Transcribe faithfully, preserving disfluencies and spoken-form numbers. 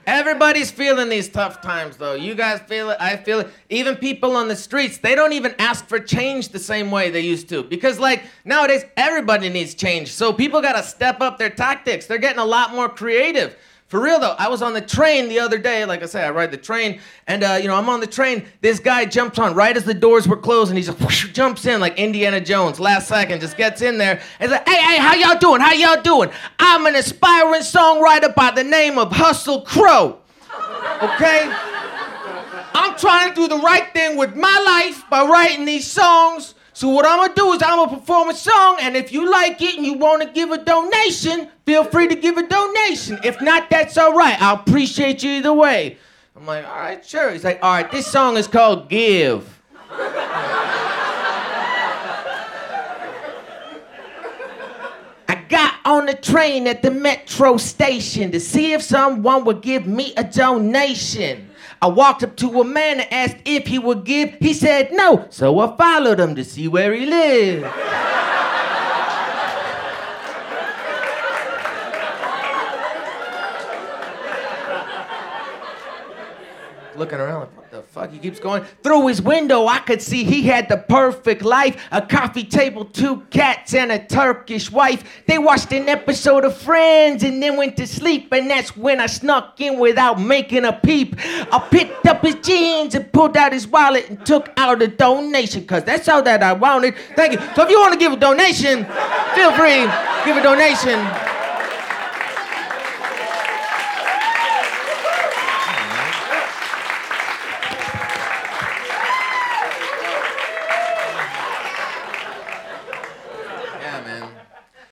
Everybody's feeling these tough times, though. You guys feel it, I feel it. Even people on the streets, they don't even ask for change the same way they used to. Because, like, nowadays, everybody needs change. So people got to step up their tactics. They're getting a lot more creative. For real, though, I was on the train the other day. Like I say, I ride the train. And, uh, you know, I'm on the train. This guy jumps on right as the doors were closed. And he just whoosh, jumps in like Indiana Jones. Last second, just gets in there. And he's like, hey, hey, how y'all doing? How y'all doing? I'm an aspiring songwriter by the name of Hustle Crowe. Okay? I'm trying to do the right thing with my life by writing these songs. So what I'm gonna do is I'm gonna perform a song, and if you like it and you wanna give a donation, feel free to give a donation. If not, that's all right. I'll appreciate you either way. I'm like, all right, sure. He's like, all right, this song is called Give. I got on the train at the metro station to see if someone would give me a donation. I walked up to a man and asked if he would give. He said no, so I followed him to see where he lived. Looking around like, what the fuck? He keeps going. Through his window, I could see he had the perfect life. A coffee table, two cats, and a Turkish wife. They watched an episode of Friends and then went to sleep. And that's when I snuck in without making a peep. I picked up his jeans and pulled out his wallet and took out a donation, because that's all that I wanted. Thank you. So if you want to give a donation, feel free. Give a donation.